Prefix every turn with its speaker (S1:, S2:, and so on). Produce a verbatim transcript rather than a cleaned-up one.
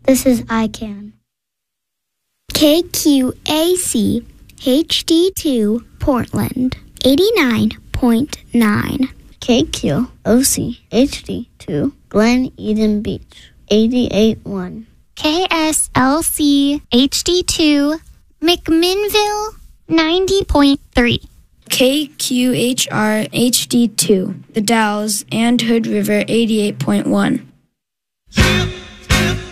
S1: This is I C A N.
S2: K Q A C H D two Portland, eighty-nine point nine.
S3: K Q O C H D two Glen Eden Beach, eighty-eight point one.
S4: K S L C H D two McMinnville, ninety point three.
S5: K Q H R H D two The Dalles and Hood River, eighty-eight point one.